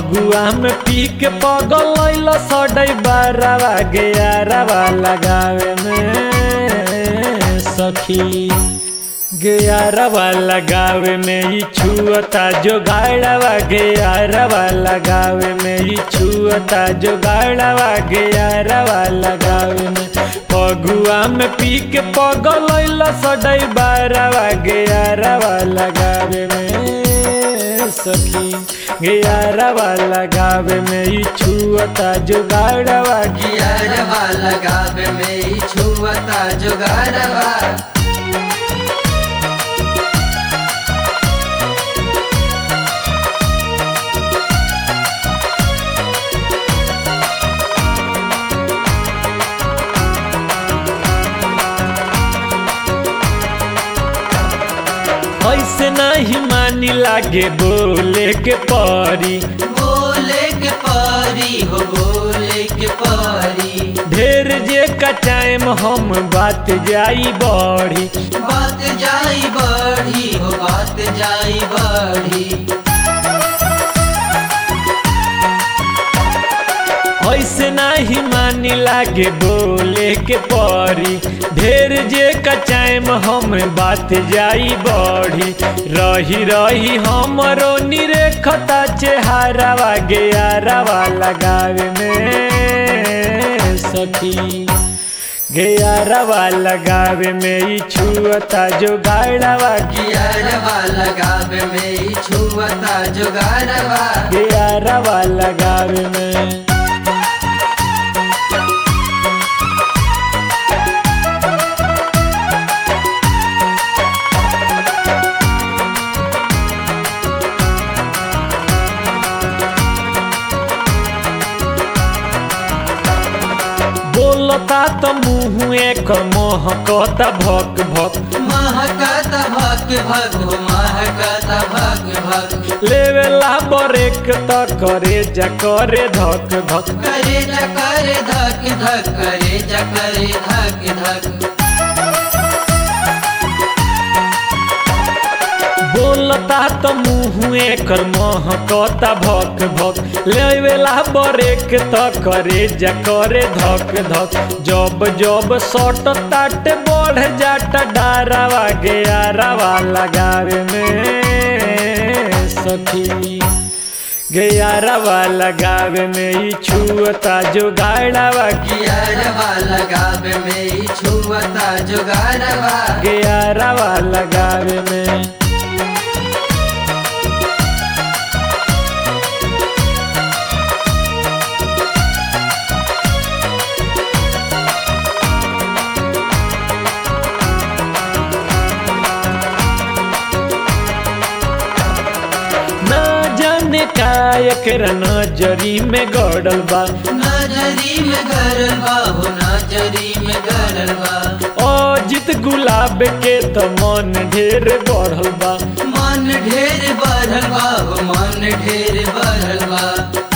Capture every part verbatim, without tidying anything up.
फगुआ में पी के पगल लैल सडै बारवा ग्यारहवा लगावे में सखी ग्यारहवा लगावे में ही छुअता जोगाड़वा ग्यारहवा लगावे में ही छुअता जोगाड़वा ग्यारहवा लगावे में फगुआ में पी के पगल लैल सडै बारवा ग्यारहवा लगावे में सखी ग्यारहवा लगावे में ही छुअता जोगाड़वा ग्यारहवा लगावे में ही छुअता जोगाड़वा। ऐसे नहीं मानी लागे बोले के परी बोले के परी हो बोले के परी ढेर जे का टाइम हम बात जाई बढ़ी बात जाई बढ़ी हो बात जाई बढ़ी। ऐसे नहीं मानी लागे बोले के परी ढेर जे का टाइम हम बात जाई बढ़ी रही रही हमरो निरेखता चेहरावा ग्यारहवा लगावे में सखी ग्यारहवा लगावे में ही छुअता जोगाड़वा ग्यारहवा लगावे में ही छुअता जोगाड़वा ग्यारहवा लगावे में। बोलता तो मुँह एक महकता भक भक महकता भक भक हो महकता भक भक लेवेला बरेक त करे जा करे धक धक करे जा करे धक धक करे जा करे धक धक। बोलता तो मुँह एकर महकता भक भक लेवेला बरेक त करे जा करे धक धक जब जब सट ताट बढ़ जाट डारावा ग्यारहवा लगावे में सखी ग्यारहवा लगावे में ही छुअता जोगाड़वा ग्यारहवा लगावे में ही छुअता जोगाड़वा ग्यारहवा लगावे में। एकरा नजरी में गड़ल बा नजरी में गड़ल बा हो नजरी में गड़ल बा अजित गुलाब के तो मन ढेर बढ़ल बा मन ढेर बढ़ल बा हो मन ढेर बढ़ल बा।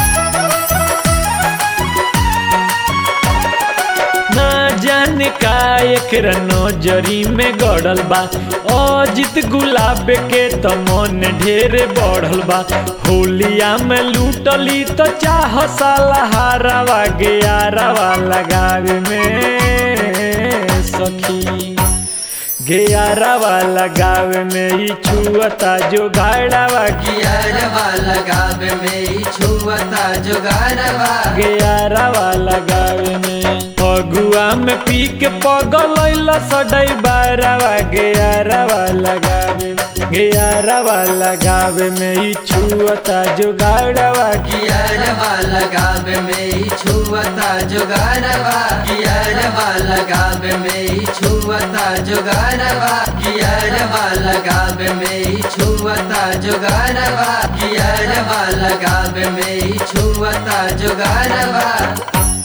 जाने का एकरा नजरी में गड़ल बा अजित गुलाब के तो मन ढेर बढ़ल बा होलिया में लूटली तो चाह साला हारावा ग्यारहवा लगावे में सखी ग्यारहवा लगावे में ही छुअता जोगाड़वा ग्यारहवा लगावे में ही छुअता जोगाड़वा ग्यारहवा लगावे में फगुआ में पी के पगल लैल सडै बारहवा ग्यारहवा लगावे ग्यारहवा लगावे में ही छुअता जोगाड़वा ग्यारहवा लगावे में ही छुअता जोगाड़वा ग्यारहवा लगावे में ही छुअता जोगाड़वा ग्यारहवा लगावे में ही छुअता जोगाड़वा ग्यारहवा लगावे में ही छुअता जोगाड़वा।